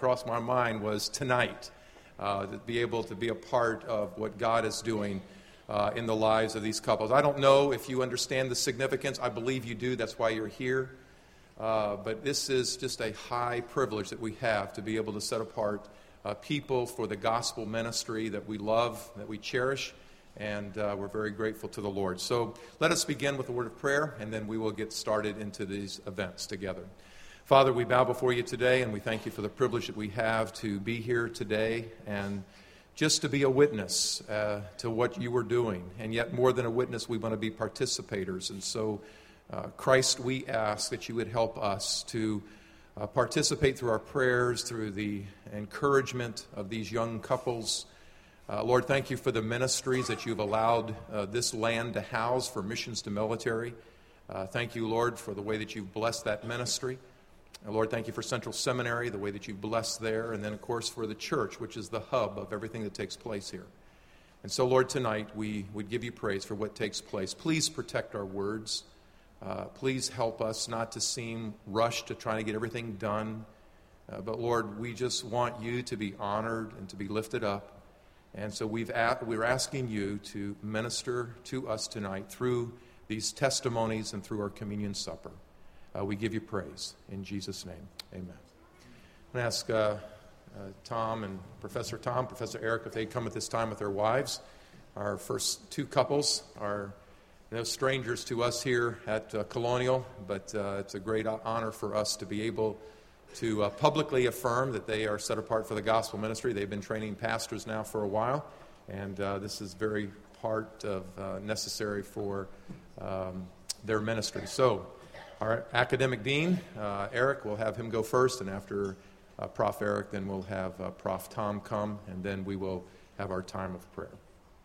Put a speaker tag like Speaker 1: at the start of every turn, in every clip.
Speaker 1: crossed my mind was tonight, to be able to be a part of what God is doing in the lives of these couples. I don't know if you understand the significance. I believe you do. That's why you're here. But this is just a high privilege that we have to be able to set apart people for the gospel ministry that we love, that we cherish, and we're very grateful to the Lord. So let us begin with a word of prayer, and then we will get started into these events together. Father, we bow before you today, and we thank you for the privilege that we have to be here today and just to be a witness to what you are doing. And yet more than a witness, we want to be participators. And so, Christ, we ask that you would help us to participate through our prayers, through the encouragement of these young couples. Lord, thank you for the ministries that you've allowed this land to house for missions to military. Thank you, Lord, for the way that you've blessed that ministry. Lord, thank you for Central Seminary, the way that you've blessed there, and then, of course, for the church, which is the hub of everything that takes place here. And so, Lord, tonight we would give you praise for what takes place. Please protect our words. Please help us not to seem rushed to trying to get everything done. But, Lord, we just want you to be honored and to be lifted up. And so we're asking you to minister to us tonight through these testimonies and through our communion supper. We give you praise. In Jesus' name, amen. I'm going to ask Tom and Professor Eric, if they'd come at this time with their wives. Our first two couples are no strangers to us here at Colonial, but it's a great honor for us to be able to publicly affirm that they are set apart for the gospel ministry. They've been training pastors now for a while, and this is very part of necessary for their ministry. So, our academic dean, Eric, we'll have him go first, and after Prof. Eric, then we'll have Prof. Tom come, and then we will have our time of prayer.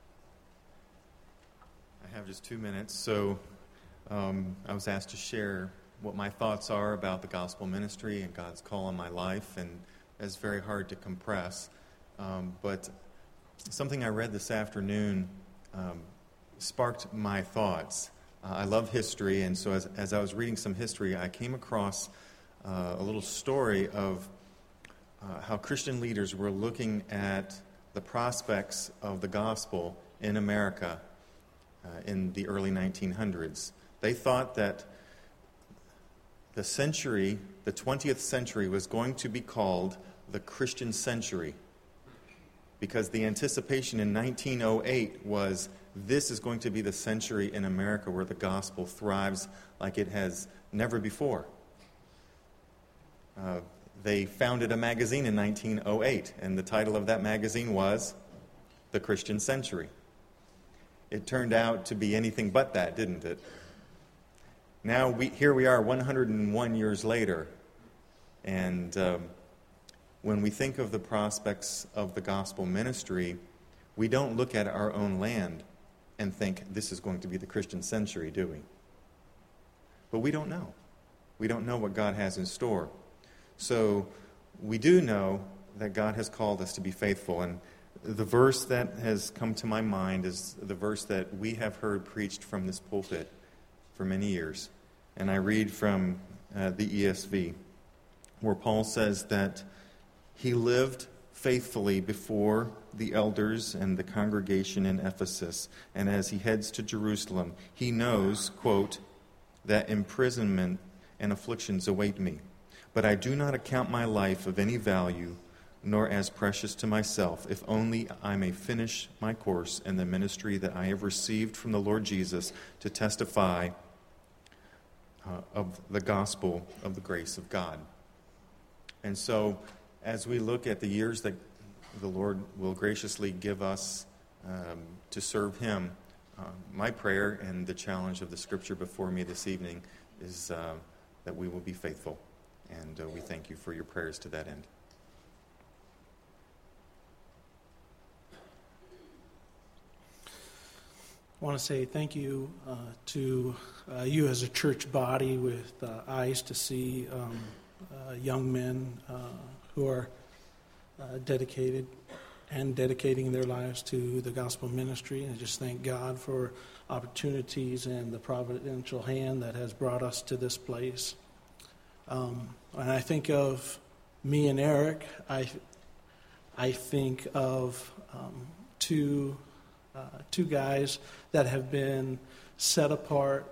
Speaker 2: I have just 2 minutes, so I was asked to share what my thoughts are about the gospel ministry and God's call on my life, and it's very hard to compress. But something I read this afternoon sparked my thoughts. I love history, and so as I was reading some history, I came across a little story of how Christian leaders were looking at the prospects of the gospel in America in the early 1900s. They thought that the 20th century, was going to be called the Christian century, because the anticipation in 1908 was, this is going to be the century in America where the gospel thrives like it has never before. They founded a magazine in 1908, and the title of that magazine was The Christian Century. It turned out to be anything but that, didn't it? Now, here we are 101 years later, and when we think of the prospects of the gospel ministry, we don't look at our own land and think, this is going to be the Christian century, do we? But we don't know. We don't know what God has in store. So we do know that God has called us to be faithful. And the verse that has come to my mind is the verse that we have heard preached from this pulpit for many years. And I read from the ESV, where Paul says that he lived faithfully before the elders and the congregation in Ephesus, and as he heads to Jerusalem, he knows, quote, that imprisonment and afflictions await me. But I do not account my life of any value, nor as precious to myself, if only I may finish my course in the ministry that I have received from the Lord Jesus to testify of the gospel of the grace of God. And so, as we look at the years that the Lord will graciously give us to serve Him, my prayer and the challenge of the Scripture before me this evening is that we will be faithful. And we thank you for your prayers to that end.
Speaker 3: I want to say thank you to you as a church body with eyes to see young men who are dedicated and dedicating their lives to the gospel ministry. And I just thank God for opportunities and the providential hand that has brought us to this place. And I think of me and Eric, I think of two guys that have been set apart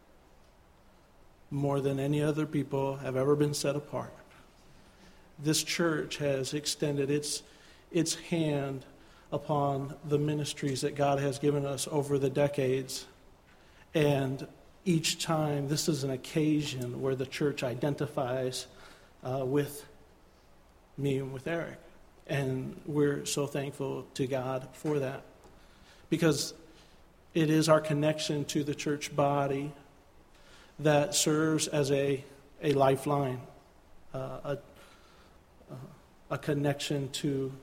Speaker 3: more than any other people have ever been set apart. This church has extended its hand upon the ministries that God has given us over the decades. And each time, this is an occasion where the church identifies with me and with Eric. And we're so thankful to God for that. Because it is our connection to the church body that serves as a lifeline, a connection to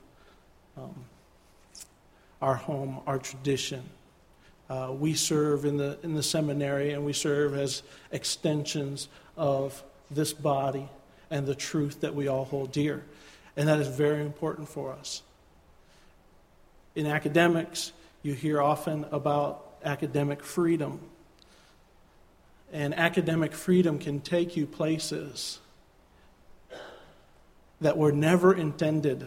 Speaker 3: our home, our tradition. We serve in the seminary, and we serve as extensions of this body and the truth that we all hold dear. And that is very important for us. In academics, you hear often about academic freedom. And academic freedom can take you places that were never intended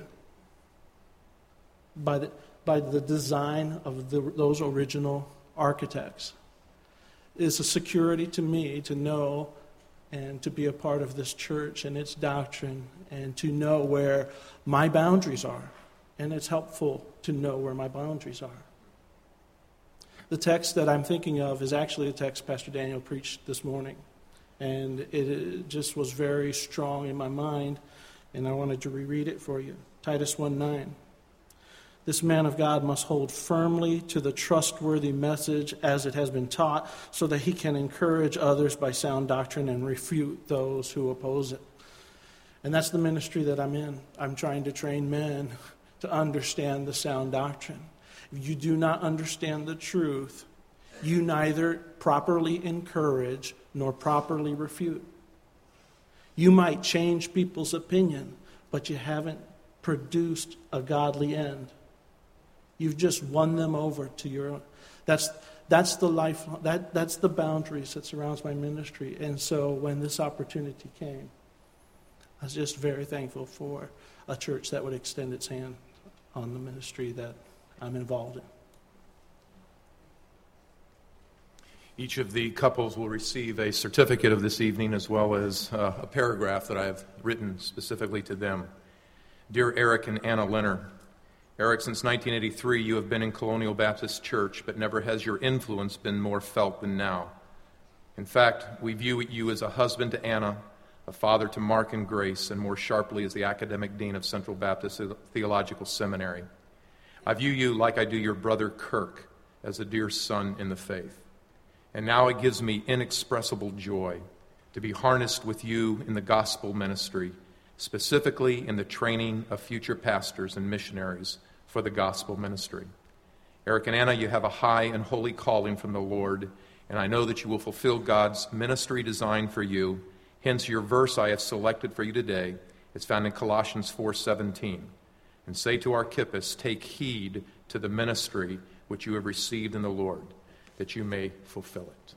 Speaker 3: by the design of those original architects. It is a security to me to know and to be a part of this church and its doctrine and to know where my boundaries are. And it's helpful to know where my boundaries are. The text that I'm thinking of is actually the text Pastor Daniel preached this morning. And it just was very strong in my mind, and I wanted to reread it for you. Titus 1:9. This man of God must hold firmly to the trustworthy message as it has been taught, so that he can encourage others by sound doctrine and refute those who oppose it. And that's the ministry that I'm in. I'm trying to train men to understand the sound doctrine. If you do not understand the truth, you neither properly encourage nor properly refute. You might change people's opinion, but you haven't produced a godly end. You've just won them over to your own. That's the life. That's the boundaries that surrounds my ministry. And so when this opportunity came, I was just very thankful for a church that would extend its hand on the ministry that I'm involved in.
Speaker 1: Each of the couples will receive a certificate of this evening, as well as a paragraph that I have written specifically to them. Dear Eric and Anna Leonard, Eric, since 1983, you have been in Colonial Baptist Church, but never has your influence been more felt than now. In fact, we view you as a husband to Anna, a father to Mark and Grace, and more sharply as the academic dean of Central Baptist Theological Seminary. I view you like I do your brother Kirk, as a dear son in the faith. And now it gives me inexpressible joy to be harnessed with you in the gospel ministry, specifically in the training of future pastors and missionaries for the gospel ministry. Eric and Anna, you have a high and holy calling from the Lord, and I know that you will fulfill God's ministry design for you. Hence, your verse I have selected for you today is found in Colossians 4:17. And say to Archippus, take heed to the ministry which you have received in the Lord, that you may fulfill it.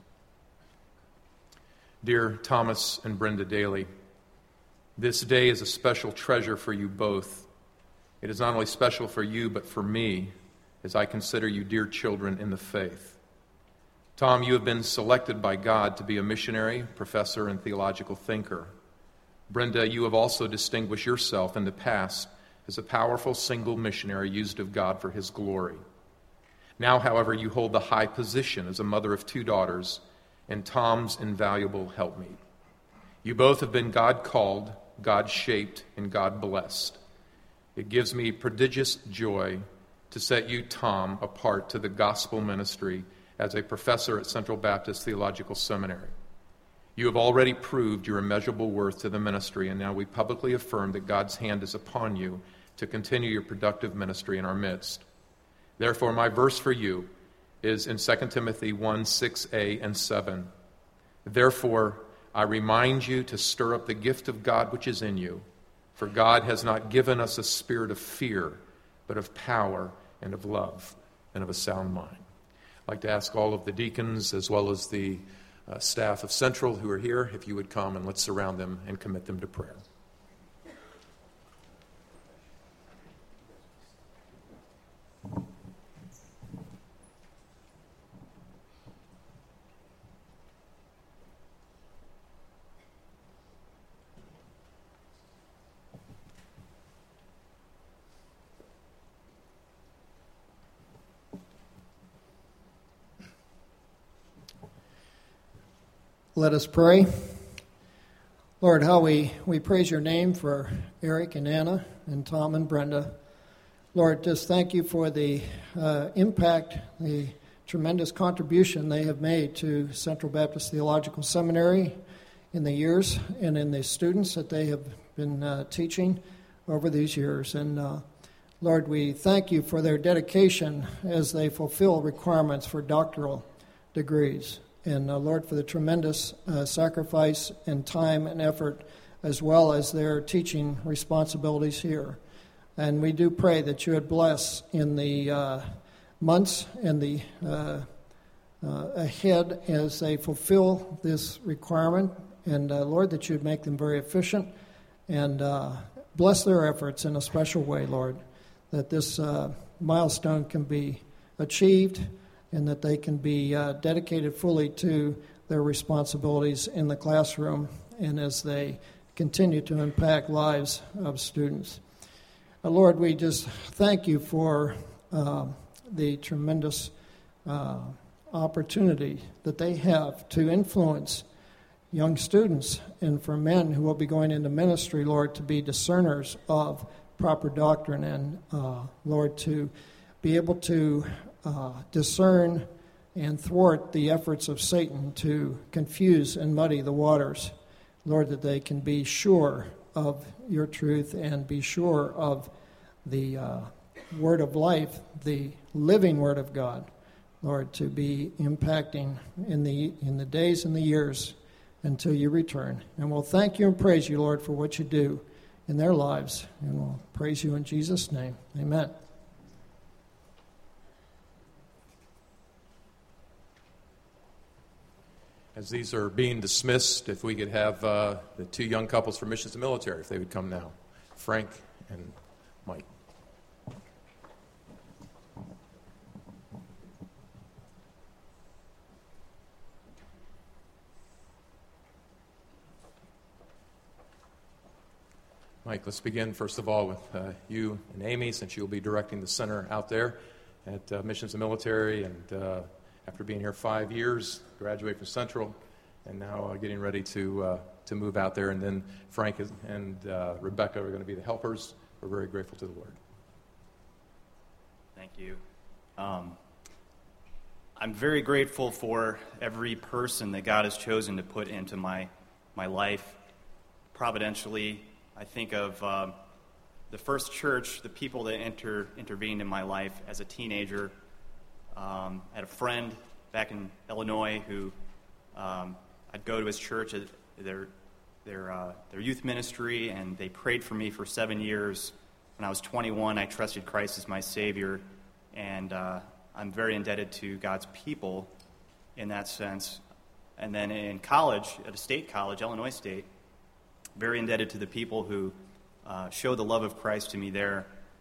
Speaker 1: Dear Thomas and Brenda Daly, this day is a special treasure for you both. It is not only special for you, but for me, as I consider you dear children in the faith. Tom, you have been selected by God to be a missionary, professor, and theological thinker. Brenda, you have also distinguished yourself in the past as a powerful single missionary used of God for his glory. Now, however, you hold the high position as a mother of 2 daughters and Tom's invaluable helpmeet. You both have been God-called, God-shaped, and God-blessed. It gives me prodigious joy to set you, Tom, apart to the gospel ministry as a professor at Central Baptist Theological Seminary. You have already proved your immeasurable worth to the ministry, and now we publicly affirm that God's hand is upon you to continue your productive ministry in our midst. Therefore, my verse for you is in 2 Timothy 1:6a and 7. Therefore, I remind you to stir up the gift of God which is in you, for God has not given us a spirit of fear, but of power and of love and of a sound mind. I'd like to ask all of the deacons as well as the staff of Central who are here, if you would come and let's surround them and commit them to prayer.
Speaker 4: Let us pray. Lord, how we praise your name for Eric and Anna and Tom and Brenda. Lord, just thank you for the impact, the tremendous contribution they have made to Central Baptist Theological Seminary in the years and in the students that they have been teaching over these years. And Lord, we thank you for their dedication as they fulfill requirements for doctoral degrees. And Lord, for the tremendous sacrifice and time and effort, as well as their teaching responsibilities here. And we do pray that you would bless in the months and the ahead as they fulfill this requirement. And Lord, that you would make them very efficient and bless their efforts in a special way, Lord, that this milestone can be achieved and that they can be dedicated fully to their responsibilities in the classroom and as they continue to impact lives of students. Lord, we just thank you for the tremendous opportunity that they have to influence young students and for men who will be going into ministry, Lord, to be discerners of proper doctrine and, Lord, to be able to discern and thwart the efforts of Satan to confuse and muddy the waters. Lord, that they can be sure of your truth and be sure of the word of life, the living word of God, Lord, to be impacting in the days and the years until you return. And we'll thank you and praise you, Lord, for what you do in their lives. And we'll praise you in Jesus' name. Amen.
Speaker 1: As these are being dismissed, if we could have the two young couples from Missions and Military, if they would come now, Frank and Mike. Mike, let's begin first of all with you and Amy, since you'll be directing the center out there at Missions and Military, and after being here 5 years, graduate from Central, and now getting ready to move out there. And then Frank and Rebecca are going to be the helpers. We're very grateful to the Lord.
Speaker 5: Thank you. I'm very grateful for every person that God has chosen to put into my life. Providentially, I think of the first church, the people that intervened in my life as a teenager. I had a friend back in Illinois who I'd go to his church at their youth ministry, and they prayed for me for 7 years. When I was 21, I trusted Christ as my Savior, and I'm very indebted to God's people in that sense. And then in college, at a state college, Illinois State, very indebted to the people who showed the love of Christ to me there.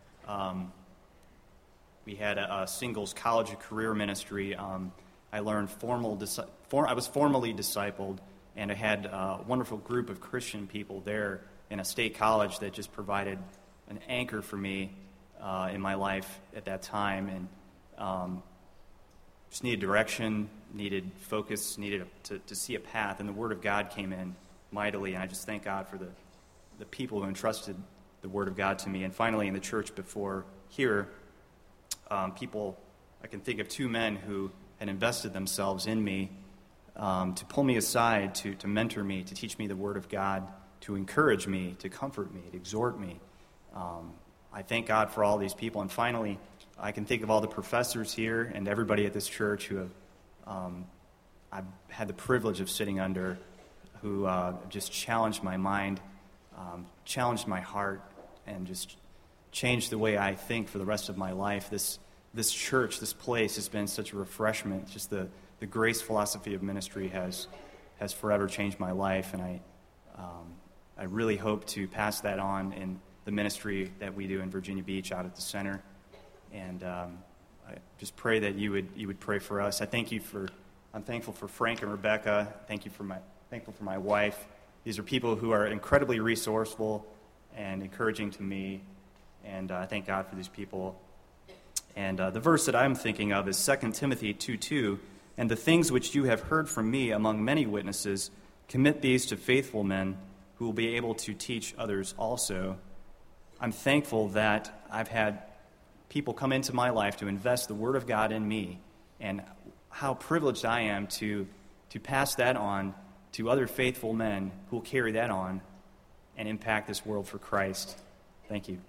Speaker 5: We had a singles college career ministry. I learned I was formally discipled, and I had a wonderful group of Christian people there in a state college that just provided an anchor for me in my life at that time, and just needed direction, needed focus, needed to see a path, and the Word of God came in mightily, and I just thank God for the people who entrusted the Word of God to me. And finally, in the church before here, people, I can think of two men who had invested themselves in me to pull me aside, to mentor me, to teach me the Word of God, to encourage me, to comfort me, to exhort me. I thank God for all these people. And finally, I can think of all the professors here and everybody at this church who have I've had the privilege of sitting under, who just challenged my mind, challenged my heart, and just changed the way I think for the rest of my life. This church, this place has been such a refreshment. Just the grace philosophy of ministry has forever changed my life, and I really hope to pass that on in the ministry that we do in Virginia Beach out at the center. And I just pray that you would pray for us. I'm thankful for Frank and Rebecca. Thankful for my wife. These are people who are incredibly resourceful and encouraging to me, and I thank God for these people. And the verse that I'm thinking of is 2 Timothy 2:2. And the things which you have heard from me among many witnesses, commit these to faithful men who will be able to teach others also. I'm thankful that I've had people come into my life to invest the Word of God in me, and how privileged I am to pass that on to other faithful men who will carry that on and impact this world for Christ. Thank you.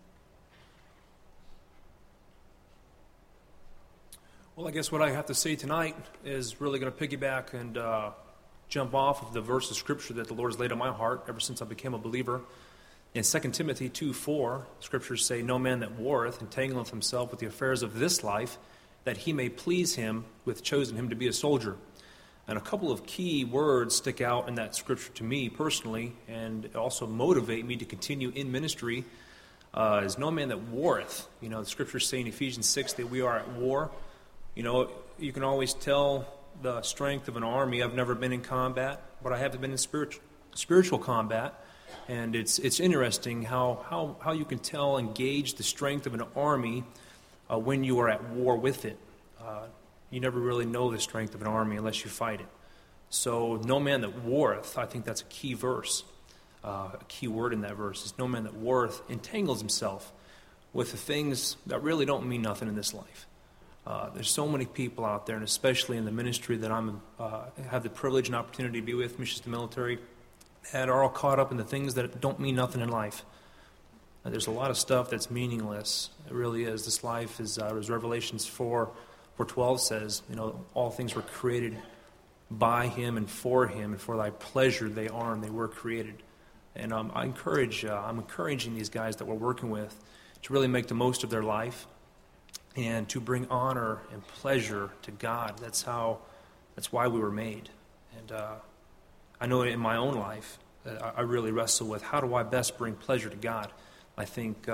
Speaker 6: Well, I guess what I have to say tonight is really going to piggyback and jump off of the verse of Scripture that the Lord has laid on my heart ever since I became a believer. In 2 Timothy 2:4, Scriptures say, "No man that warreth entangleth himself with the affairs of this life, that he may please him who hath chosen him to be a soldier." And a couple of key words stick out in that Scripture to me personally, and also motivate me to continue in ministry, is no man that warreth. You know, the Scriptures say in Ephesians 6 that we are at war. You know, you can always tell the strength of an army. I've never been in combat, but I have been in spiritual combat. And it's interesting how you can tell and gauge the strength of an army when you are at war with it. You never really know the strength of an army unless you fight it. So, no man that warreth, I think that's a key verse. A key word in that verse is no man that warreth entangles himself with the things that really don't mean nothing in this life. There's so many people out there, and especially in the ministry that I have the privilege and opportunity to be with, Missions to Military, that are all caught up in the things that don't mean nothing in life. There's a lot of stuff that's meaningless. It really is. This life is, as Revelations 4:12 says, you know, all things were created by Him and for Him, and for Thy pleasure they are and they were created. And I'm encouraging these guys that we're working with to really make the most of their life and to bring honor and pleasure to God. That's why we were made. And I know in my own life that I really wrestle with how do I best bring pleasure to God. I think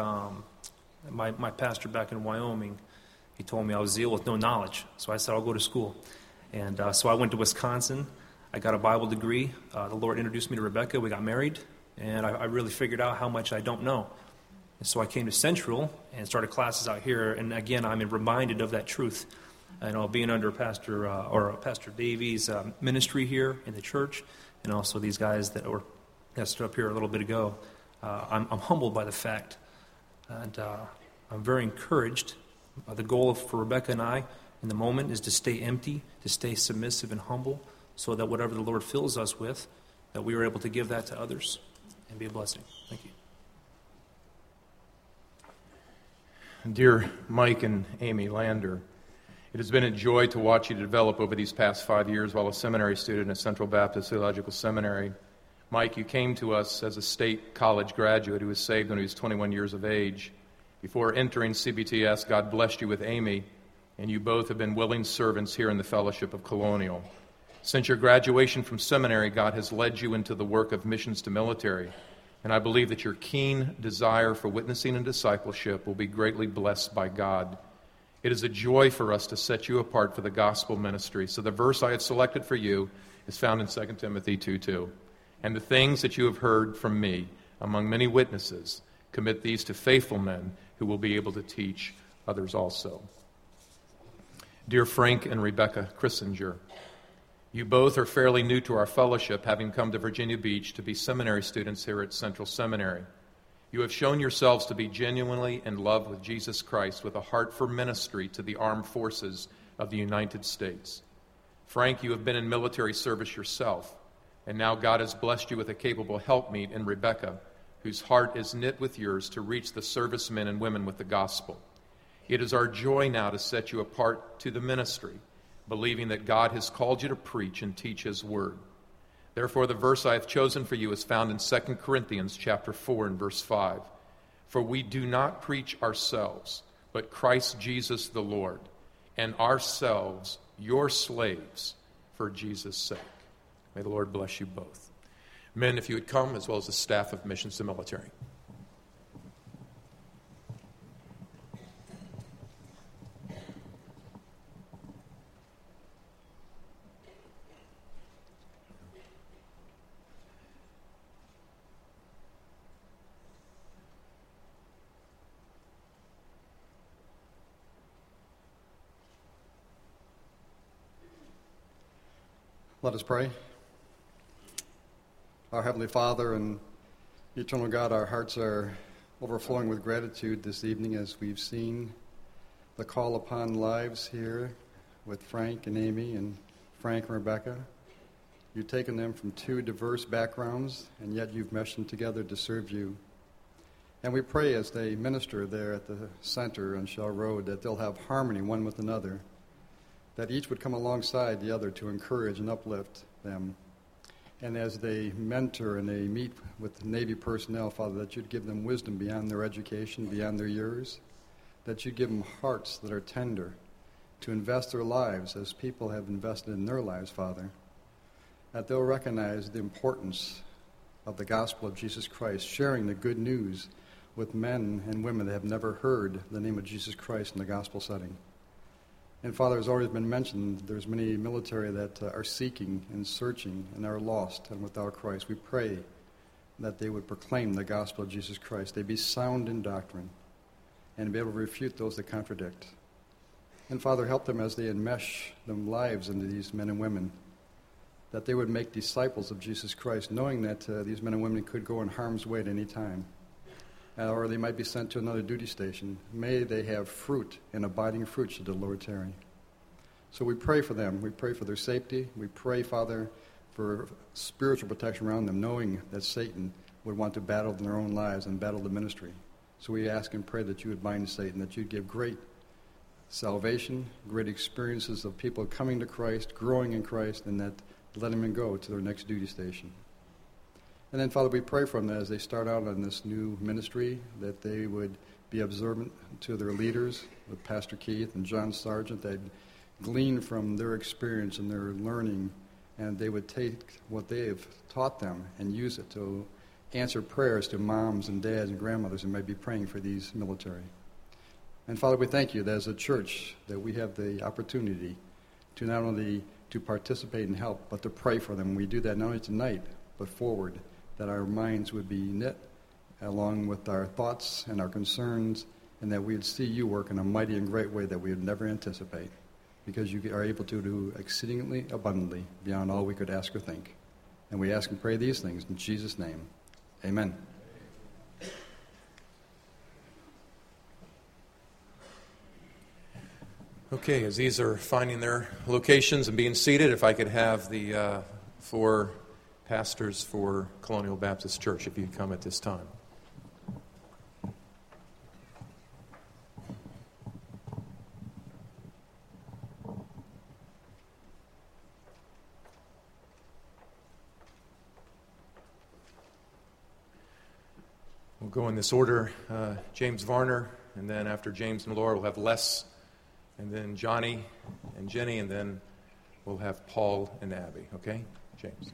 Speaker 6: my pastor back in Wyoming, he told me I was zeal with no knowledge. So I said, I'll go to school. And so I went to Wisconsin. I got a Bible degree. The Lord introduced me to Rebecca. We got married. And I really figured out how much I don't know. And so I came to Central and started classes out here. And again, I'm reminded of that truth. And being under Pastor Davies' ministry here in the church, and also these guys that stood up here a little bit ago, I'm humbled by the fact. And I'm very encouraged. The goal for Rebecca and I in the moment is to stay empty, to stay submissive and humble, so that whatever the Lord fills us with, that we are able to give that to others and be a blessing. Thank you.
Speaker 1: Dear Mike and Amy Lander, it has been a joy to watch you develop over these past 5 years while a seminary student at Central Baptist Theological Seminary. Mike, you came to us as a state college graduate who was saved when he was 21 years of age. Before entering CBTS, God blessed you with Amy, and you both have been willing servants here in the Fellowship of Colonial. Since your graduation from seminary, God has led you into the work of Missions to Military, and I believe that your keen desire for witnessing and discipleship will be greatly blessed by God. It is a joy for us to set you apart for the gospel ministry. So the verse I have selected for you is found in 2 Timothy 2:2. And the things that you have heard from me among many witnesses, commit these to faithful men who will be able to teach others also. Dear Frank and Rebecca Christinger, you both are fairly new to our fellowship, having come to Virginia Beach to be seminary students here at Central Seminary. You have shown yourselves to be genuinely in love with Jesus Christ, with a heart for ministry to the armed forces of the United States. Frank, you have been in military service yourself, and now God has blessed you with a capable helpmeet in Rebecca, whose heart is knit with yours to reach the servicemen and women with the gospel. It is our joy now to set you apart to the ministry, believing that God has called you to preach and teach His Word. Therefore, the verse I have chosen for you is found in 2 Corinthians chapter 4 and verse 5. For we do not preach ourselves, but Christ Jesus the Lord, and ourselves your slaves for Jesus' sake. May the Lord bless you both. Men, if you would come, as well as the staff of Missions to Military.
Speaker 7: Let us pray. Our Heavenly Father and Eternal God, our hearts are overflowing with gratitude this evening as we've seen the call upon lives here with Frank and Amy and Frank and Rebecca. You've taken them from two diverse backgrounds, and yet you've meshed them together to serve you. And we pray as they minister there at the center on Shell Road that they'll have harmony one with another, that each would come alongside the other to encourage and uplift them. And as they mentor and they meet with Navy personnel, Father, that you'd give them wisdom beyond their education, beyond their years, that you'd give them hearts that are tender to invest their lives as people have invested in their lives, Father, that they'll recognize the importance of the gospel of Jesus Christ, sharing the good news with men and women that have never heard the name of Jesus Christ in the gospel setting. And Father, as already been mentioned, there's many military that are seeking and searching and are lost and without Christ. We pray that they would proclaim the gospel of Jesus Christ. They be sound in doctrine and be able to refute those that contradict. And Father, help them as they enmesh their lives into these men and women, that they would make disciples of Jesus Christ, knowing that these men and women could go in harm's way at any time, or they might be sent to another duty station. May they have fruit and abiding fruit should the Lord tarry. So we pray for them. We pray for their safety. We pray, Father, for spiritual protection around them, knowing that Satan would want to battle in their own lives and battle the ministry. So we ask and pray that you would bind Satan, that you'd give great salvation, great experiences of people coming to Christ, growing in Christ, and that let them go to their next duty station. And then, Father, we pray for them as they start out on this new ministry, that they would be observant to their leaders, with Pastor Keith and John Sargent, that glean from their experience and their learning, and they would take what they've taught them and use it to answer prayers to moms and dads and grandmothers who might be praying for these military. And Father, we thank you that as a church that we have the opportunity to not only to participate and help, but to pray for them. We do that not only tonight, but forward, that our minds would be knit along with our thoughts and our concerns, and that we would see you work in a mighty and great way that we would never anticipate, because you are able to do exceedingly abundantly beyond all we could ask or think. And we ask and pray these things in Jesus' name. Amen.
Speaker 1: Okay, as these are finding their locations and being seated, if I could have the four pastors for Colonial Baptist Church, if you could come at this time. We'll go in this order. James Varner, and then after James and Laura, we'll have Les, and then Johnny and Jenny, and then we'll have Paul and Abby. Okay? James.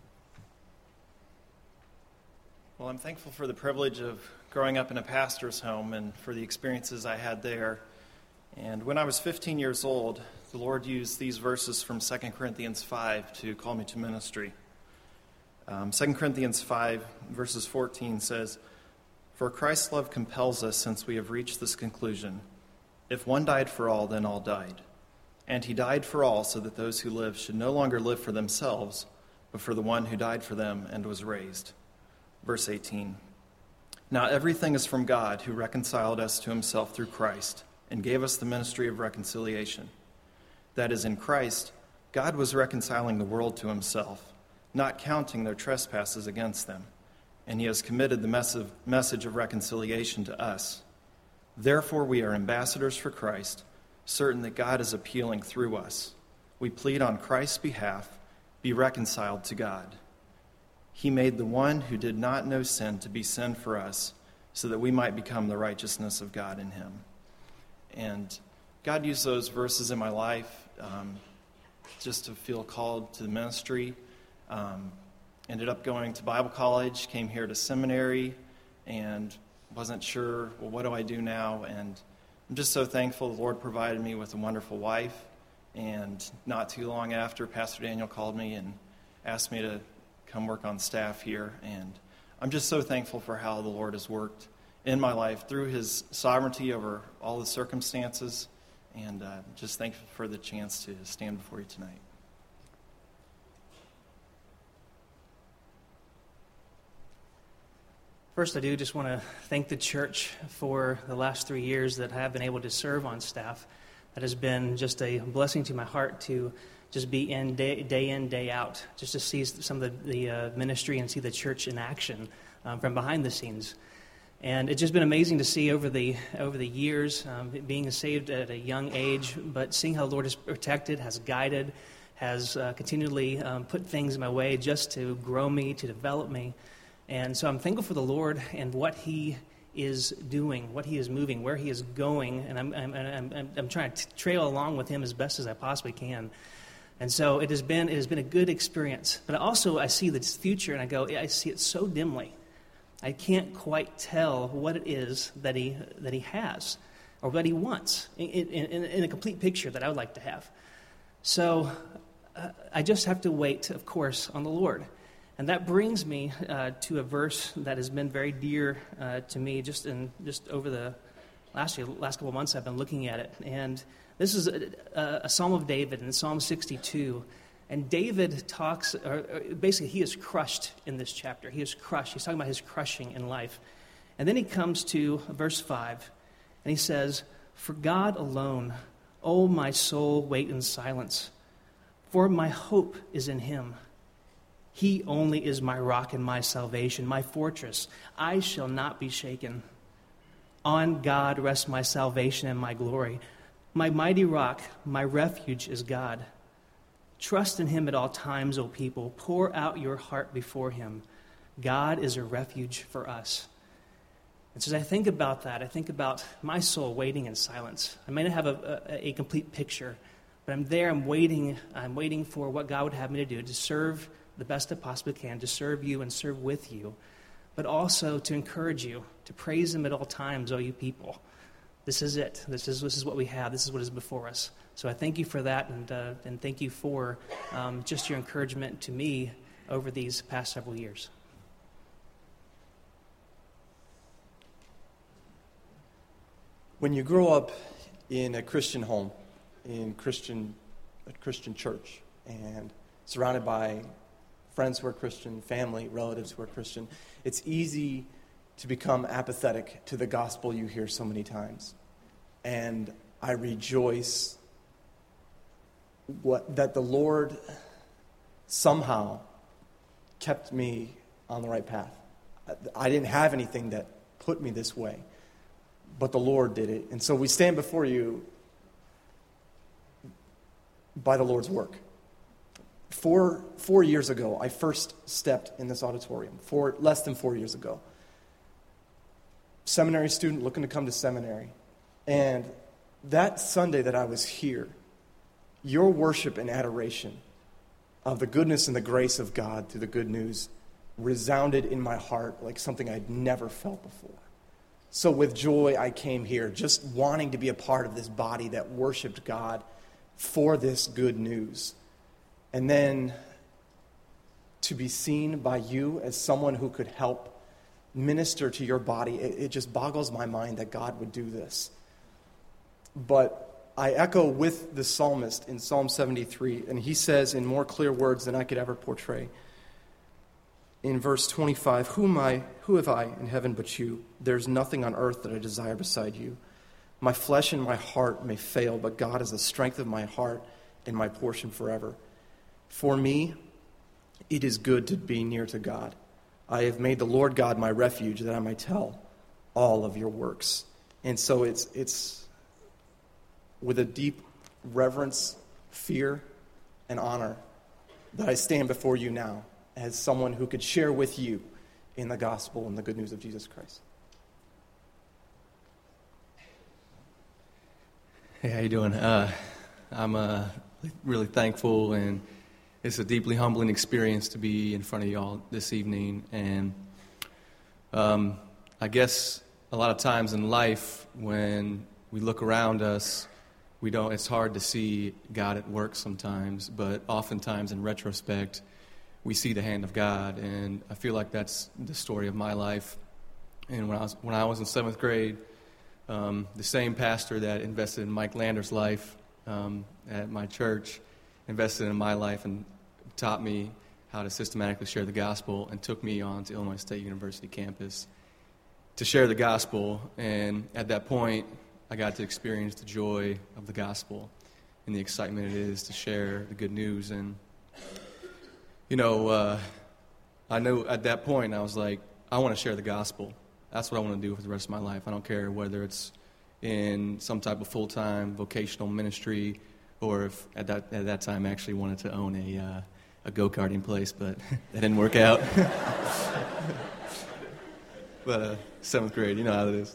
Speaker 8: Well, I'm thankful for the privilege of growing up in a pastor's home and for the experiences I had there. And when I was 15 years old, the Lord used these verses from 2 Corinthians 5 to call me to ministry. 2 Corinthians 5, verses 14 says, "For Christ's love compels us, since we have reached this conclusion. If one died for all, then all died. And he died for all, so that those who live should no longer live for themselves, but for the one who died for them and was raised." Verse 18, "Now everything is from God, who reconciled us to himself through Christ, and gave us the ministry of reconciliation. That is, in Christ, God was reconciling the world to himself, not counting their trespasses against them, and he has committed the message of reconciliation to us. Therefore we are ambassadors for Christ, certain that God is appealing through us. We plead on Christ's behalf, be reconciled to God. He made the one who did not know sin to be sin for us, so that we might become the righteousness of God in him." And God used those verses in my life just to feel called to the ministry. Ended up going to Bible college, came here to seminary, and wasn't sure, well, what do I do now? And I'm just so thankful the Lord provided me with a wonderful wife. And not too long after, Pastor Daniel called me and asked me to come work on staff here. And I'm just so thankful for how the Lord has worked in my life through his sovereignty over all the circumstances. And just thankful for the chance to stand before you tonight.
Speaker 9: First, I do just want to thank the church for the last 3 years that I have been able to serve on staff. That has been just a blessing to my heart to just be in, day out, just to see some of the ministry and see the church in action from behind the scenes. And it's just been amazing to see over the years, being saved at a young age, but seeing how the Lord has protected, has guided, has continually put things in my way just to grow me, to develop me. And so I'm thankful for the Lord and what He is doing, what He is moving, where He is going, and I'm trying to trail along with Him as best as I possibly can. And so it has been a good experience. But I see this future, and I see it so dimly. I can't quite tell what it is that he has or what He wants in a complete picture that I would like to have. So I just have to wait, of course, on the Lord. And that brings me to a verse that has been very dear to me just over the last couple of months I've been looking at it. And this is a Psalm of David in Psalm 62. And David talks, basically he is crushed in this chapter. He is crushed. He's talking about his crushing in life. And then he comes to verse 5, and he says, "For God alone, O my soul, wait in silence, for my hope is in Him. He only is my rock and my salvation, my fortress. I shall not be shaken. On God rests my salvation and my glory. My mighty rock, my refuge is God. Trust in Him at all times, O people. Pour out your heart before Him. God is a refuge for us." And so as I think about that, I think about my soul waiting in silence. I may not have a complete picture, but I'm there, I'm waiting for what God would have me to do, to serve the best I possibly can, to serve you and serve with you, but also to encourage you, to praise Him at all times, O you people. This is it. This is what we have. This is what is before us. So I thank you for that, and thank you for just your encouragement to me over these past several years.
Speaker 10: When you grow up in a Christian home, in a Christian church, and surrounded by friends who are Christian, family, relatives who are Christian, it's easy to become apathetic to the gospel you hear so many times. And I rejoice that the Lord somehow kept me on the right path. I didn't have anything that put me this way, but the Lord did it. And so we stand before you by the Lord's work. 4 years ago, I first stepped in this auditorium, less than 4 years ago. Seminary student looking to come to seminary. And that Sunday that I was here, your worship and adoration of the goodness and the grace of God through the good news resounded in my heart like something I'd never felt before. So with joy, I came here, just wanting to be a part of this body that worshiped God for this good news. And then to be seen by you as someone who could help minister to your body, it just boggles my mind that God would do this. But I echo with the psalmist in Psalm 73, and he says in more clear words than I could ever portray, in verse 25, Who have I in heaven but you? There's nothing on earth that I desire beside you. My flesh and my heart may fail, but God is the strength of my heart and my portion forever. For me, it is good to be near to God. I have made the Lord God my refuge, that I might tell all of your works. And so it's with a deep reverence, fear, and honor that I stand before you now as someone who could share with you in the gospel and the good news of Jesus Christ.
Speaker 11: Hey, how you doing? I'm really thankful, and it's a deeply humbling experience to be in front of y'all this evening. And I guess a lot of times in life, when we look around us, it's hard to see God at work sometimes, but oftentimes in retrospect, we see the hand of God. And I feel like that's the story of my life. And when I was in 7th grade, the same pastor that invested in Mike Lander's life at my church invested in my life and taught me how to systematically share the gospel and took me on to Illinois State University campus. to share the gospel. And at that point, I got to experience the joy of the gospel and the excitement it is to share the good news. And, I know at that point I was like, I want to share the gospel. That's what I want to do for the rest of my life. I don't care whether it's in some type of full-time vocational ministry, or if at that time I actually wanted to own a go-karting place, but that didn't work out. But 7th grade, you know how it is.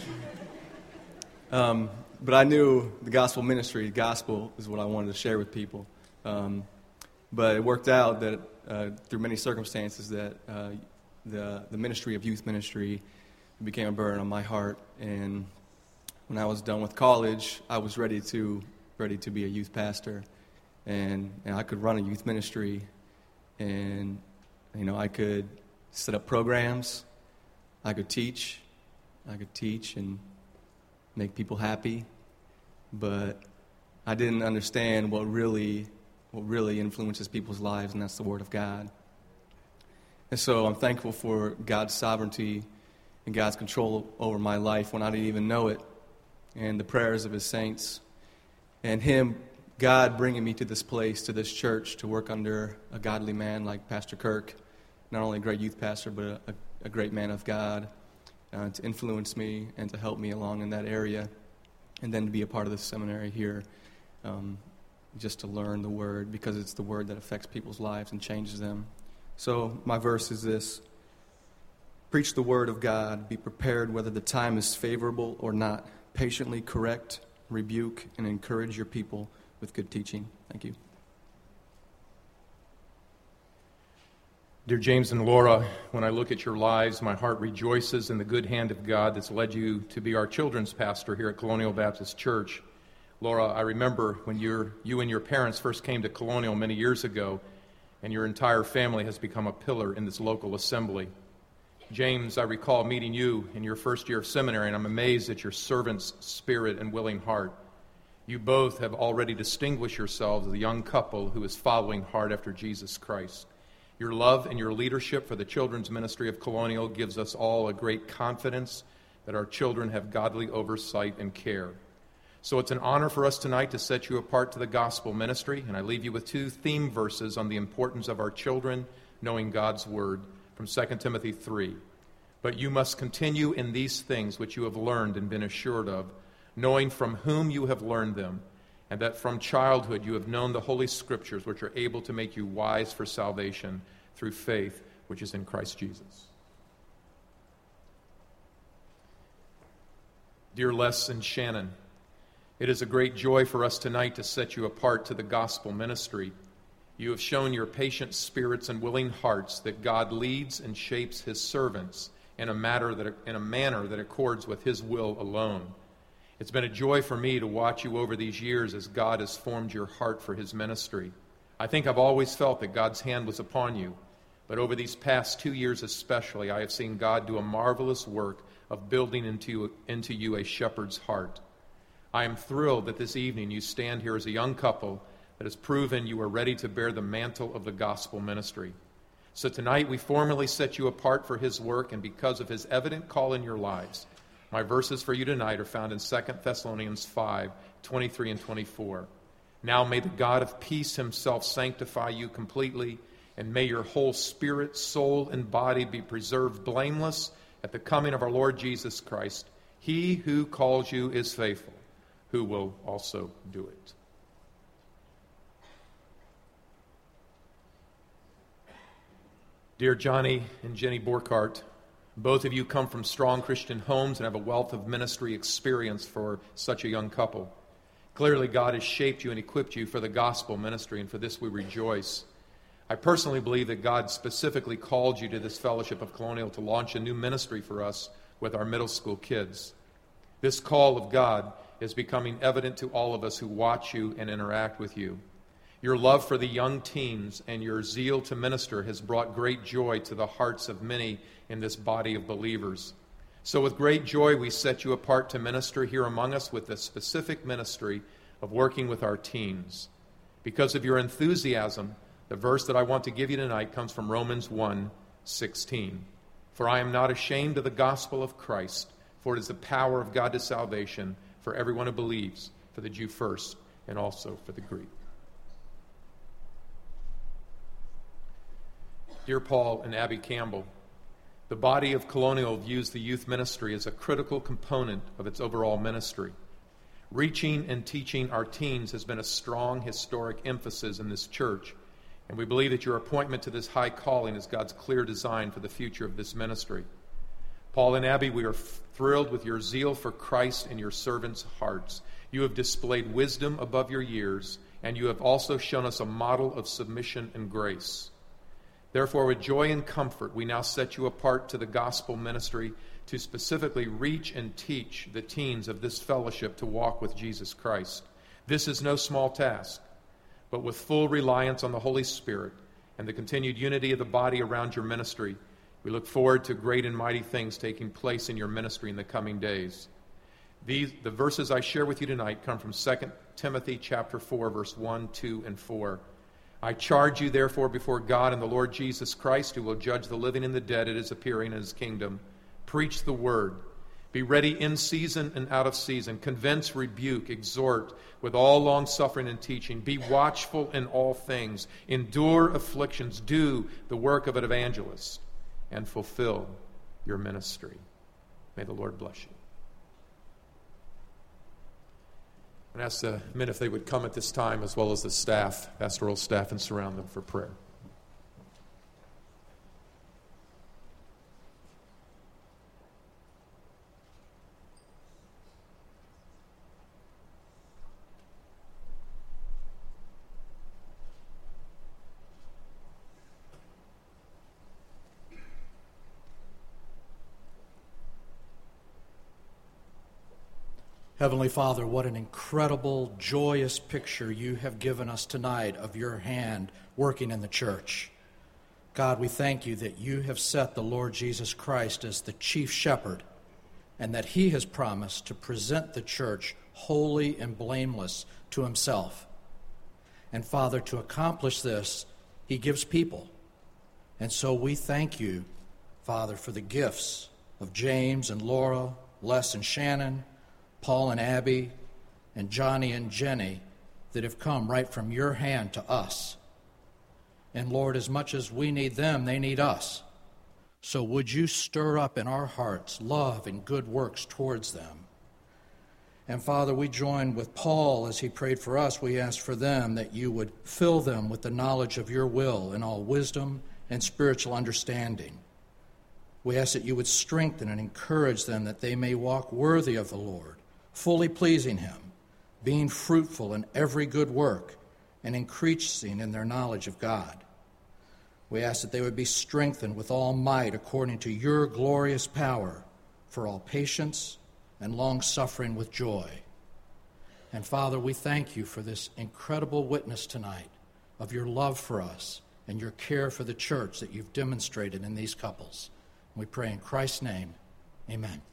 Speaker 11: But I knew the gospel ministry, the gospel is what I wanted to share with people. But it worked out that through many circumstances that the ministry of youth ministry became a burden on my heart. And when I was done with college, I was ready to be a youth pastor, and I could run a youth ministry, and I could set up programs, I could teach and make people happy, but I didn't understand what really influences people's lives, and that's the Word of God. And so I'm thankful for God's sovereignty and God's control over my life when I didn't even know it, and the prayers of His saints, and God bringing me to this place, to this church, to work under a godly man like Pastor Kirk, not only a great youth pastor, but a great man of God, to influence me and to help me along in that area, and then to be a part of the seminary here, just to learn the Word, because it's the Word that affects people's lives and changes them. So my verse is this: preach the Word of God, be prepared whether the time is favorable or not. Patiently correct, rebuke, and encourage your people with good teaching. Thank you.
Speaker 1: Dear James and Laura, when I look at your lives, my heart rejoices in the good hand of God that's led you to be our children's pastor here at Colonial Baptist Church. Laura, I remember when you and your parents first came to Colonial many years ago, and your entire family has become a pillar in this local assembly. James, I recall meeting you in your first year of seminary, and I'm amazed at your servant's spirit and willing heart. You both have already distinguished yourselves as a young couple who is following hard after Jesus Christ. Your love and your leadership for the children's ministry of Colonial gives us all a great confidence that our children have godly oversight and care. So it's an honor for us tonight to set you apart to the gospel ministry, and I leave you with 2 theme verses on the importance of our children knowing God's Word from 2 Timothy 3. But you must continue in these things which you have learned and been assured of, knowing from whom you have learned them, and that from childhood you have known the Holy Scriptures, which are able to make you wise for salvation through faith, which is in Christ Jesus. Dear Les and Shannon, it is a great joy for us tonight to set you apart to the gospel ministry. You have shown your patient spirits and willing hearts that God leads and shapes His servants in a manner that accords with His will alone. It's been a joy for me to watch you over these years as God has formed your heart for His ministry. I think I've always felt that God's hand was upon you, but over these past 2 years especially, I have seen God do a marvelous work of building into you a shepherd's heart. I am thrilled that this evening you stand here as a young couple that has proven you are ready to bear the mantle of the gospel ministry. So tonight we formally set you apart for His work, and because of His evident call in your lives, my verses for you tonight are found in 2 Thessalonians 5:23 and 24. Now may the God of peace Himself sanctify you completely, and may your whole spirit, soul, and body be preserved blameless at the coming of our Lord Jesus Christ. He who calls you is faithful, who will also do it. Dear Johnny and Jenny Borkart, both of you come from strong Christian homes and have a wealth of ministry experience for such a young couple. Clearly, God has shaped you and equipped you for the gospel ministry, and for this we rejoice. I personally believe that God specifically called you to this fellowship of Colonial to launch a new ministry for us with our middle school kids. This call of God is becoming evident to all of us who watch you and interact with you. Your love for the young teens and your zeal to minister has brought great joy to the hearts of many in this body of believers. So with great joy we set you apart to minister here among us with the specific ministry of working with our teens. Because of your enthusiasm, the verse that I want to give you tonight comes from Romans 1:16. For I am not ashamed of the gospel of Christ, for it is the power of God to salvation for everyone who believes, for the Jew first, and also for the Greek. Dear Paul and Abby Campbell, the body of Colonial views the youth ministry as a critical component of its overall ministry. Reaching and teaching our teens has been a strong historic emphasis in this church, and we believe that your appointment to this high calling is God's clear design for the future of this ministry. Paul and Abby, we are thrilled with your zeal for Christ in your servants' hearts. You have displayed wisdom above your years, and you have also shown us a model of submission and grace. Therefore, with joy and comfort, we now set you apart to the gospel ministry to specifically reach and teach the teens of this fellowship to walk with Jesus Christ. This is no small task, but with full reliance on the Holy Spirit and the continued unity of the body around your ministry, we look forward to great and mighty things taking place in your ministry in the coming days. The verses I share with you tonight come from 2 Timothy chapter 4, verse 1, 2, and 4. I charge you, therefore, before God and the Lord Jesus Christ, who will judge the living and the dead at his appearing in his kingdom. Preach the word. Be ready in season and out of season. Convince, rebuke, exhort with all long-suffering and teaching. Be watchful in all things. Endure afflictions. Do the work of an evangelist and fulfill your ministry. May the Lord bless you. And ask the men if they would come at this time, as well as the staff, pastoral staff, and surround them for prayer.
Speaker 12: Heavenly Father, what an incredible, joyous picture you have given us tonight of your hand working in the church. God, we thank you that you have set the Lord Jesus Christ as the chief shepherd, and that he has promised to present the church holy and blameless to himself. And Father, to accomplish this, he gives people. And so we thank you, Father, for the gifts of James and Laura, Les and Shannon, Paul and Abby, and Johnny and Jenny that have come right from your hand to us. And Lord, as much as we need them, they need us. So would you stir up in our hearts love and good works towards them? And Father, we join with Paul as he prayed for us. We ask for them that you would fill them with the knowledge of your will in all wisdom and spiritual understanding. We ask that you would strengthen and encourage them that they may walk worthy of the Lord, fully pleasing him, being fruitful in every good work, and increasing in their knowledge of God. We ask that they would be strengthened with all might according to your glorious power for all patience and long-suffering with joy. And Father, we thank you for this incredible witness tonight of your love for us and your care for the church that you've demonstrated in these couples. We pray in Christ's name, amen.